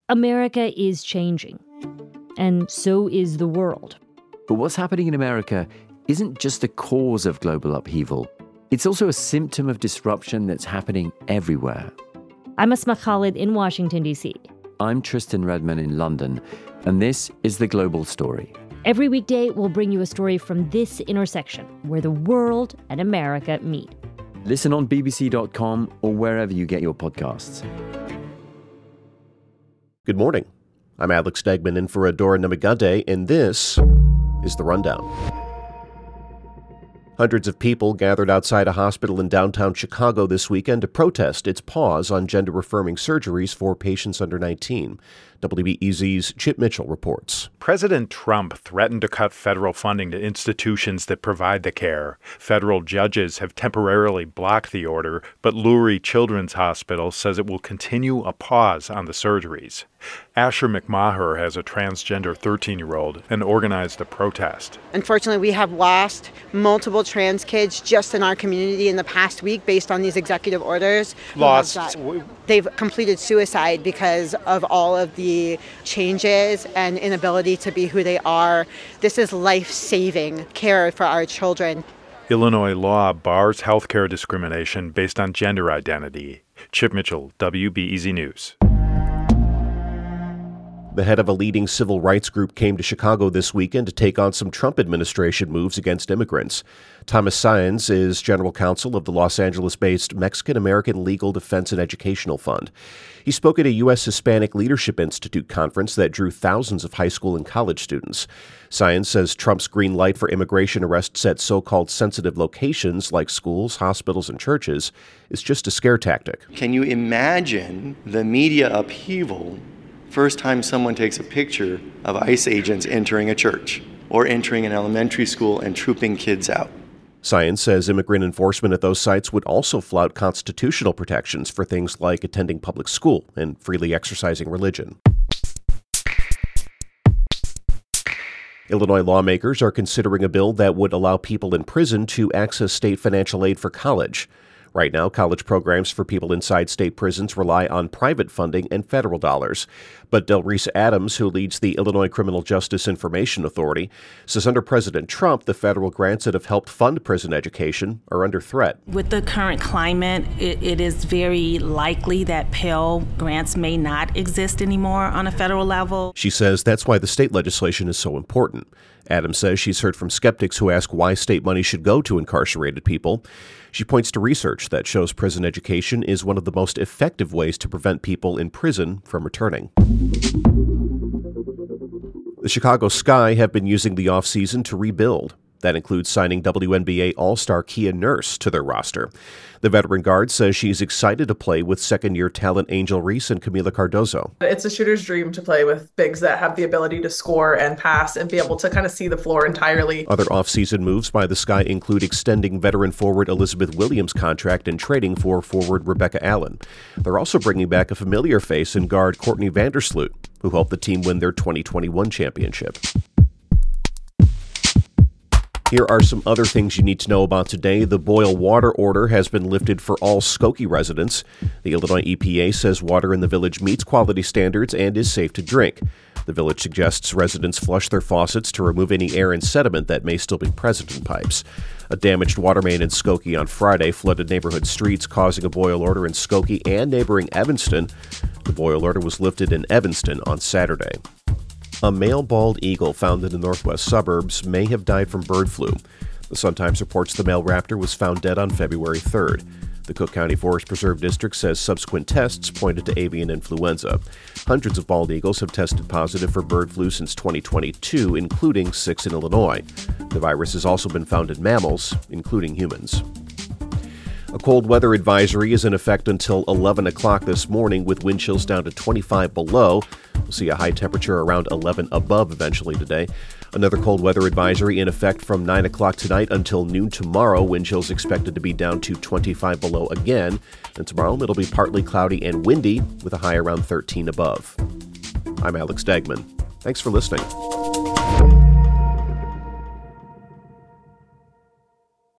America is changing, and so is the world. But what's happening in America isn't just the cause of global upheaval. It's also a symptom of disruption that's happening everywhere. I'm Asma Khalid in Washington, D.C. I'm Tristan Redman in London, and this is The Global Story. Every weekday, we'll bring you a story from this intersection where the world and America meet. Listen on bbc.com or wherever you get your podcasts. Good morning. I'm Alex Stegman in for Adora Namagade, and this is The Rundown. Hundreds of people gathered outside a hospital in downtown Chicago this weekend to protest its pause on gender-affirming surgeries for patients under 19. WBEZ's Chip Mitchell reports. President Trump threatened to cut federal funding to institutions that provide the care. Federal judges have temporarily blocked the order, but Lurie Children's Hospital says it will continue a pause on the surgeries. Asher McMaher has a transgender 13-year-old and organized a protest. Unfortunately, we have lost multiple trans kids just in our community in the past week based on these executive orders. They've completed suicide because of all of the changes and inability to be who they are. This is life-saving care for our children. Illinois law bars healthcare discrimination based on gender identity. Chip Mitchell, WBEZ News. The head of a leading civil rights group came to Chicago this weekend to take on some Trump administration moves against immigrants. Thomas Saenz is general counsel of the Los Angeles-based Mexican-American Legal Defense and Educational Fund. He spoke at a U.S. Hispanic Leadership Institute conference that drew thousands of high school and college students. Saenz says Trump's green light for immigration arrests at so-called sensitive locations like schools, hospitals, and churches is just a scare tactic. Can you imagine the media upheaval first time someone takes a picture of ICE agents entering a church or entering an elementary school and trooping kids out? Saenz says immigrant enforcement at those sites would also flout constitutional protections for things like attending public school and freely exercising religion. Illinois lawmakers are considering a bill that would allow people in prison to access state financial aid for college. Right now, college programs for people inside state prisons rely on private funding and federal dollars. But Delreese Adams, who leads the Illinois Criminal Justice Information Authority, says under President Trump, the federal grants that have helped fund prison education are under threat. With the current climate, it is very likely that Pell grants may not exist anymore on a federal level. She says that's why the state legislation is so important. Adams says she's heard from skeptics who ask why state money should go to incarcerated people. She points to research that shows prison education is one of the most effective ways to prevent people in prison from returning. The Chicago Sky have been using the offseason to rebuild. That includes signing WNBA All-Star Kia Nurse to their roster. The veteran guard says she's excited to play with second-year talent Angel Reese and Camila Cardozo. It's a shooter's dream to play with bigs that have the ability to score and pass and be able to kind of see the floor entirely. Other off-season moves by the Sky include extending veteran forward Elizabeth Williams' contract and trading for forward Rebecca Allen. They're also bringing back a familiar face in guard Courtney Vandersloot, who helped the team win their 2021 championship. Here are some other things you need to know about today. The boil water order has been lifted for all Skokie residents. The Illinois EPA says water in the village meets quality standards and is safe to drink. The village suggests residents flush their faucets to remove any air and sediment that may still be present in pipes. A damaged water main in Skokie on Friday flooded neighborhood streets, causing a boil order in Skokie and neighboring Evanston. The boil order was lifted in Evanston on Saturday. A male bald eagle found in the northwest suburbs may have died from bird flu. The Sun-Times reports the male raptor was found dead on February 3rd. The Cook County Forest Preserve District says subsequent tests pointed to avian influenza. Hundreds of bald eagles have tested positive for bird flu since 2022, including 6 in Illinois. The virus has also been found in mammals, including humans. A cold weather advisory is in effect until 11 o'clock this morning, with wind chills down to 25 below. We'll see a high temperature around 11 above eventually today. Another cold weather advisory in effect from 9 o'clock tonight until noon tomorrow. Wind chills expected to be down to 25 below again. And tomorrow it'll be partly cloudy and windy with a high around 13 above. I'm Alex Stegman. Thanks for listening.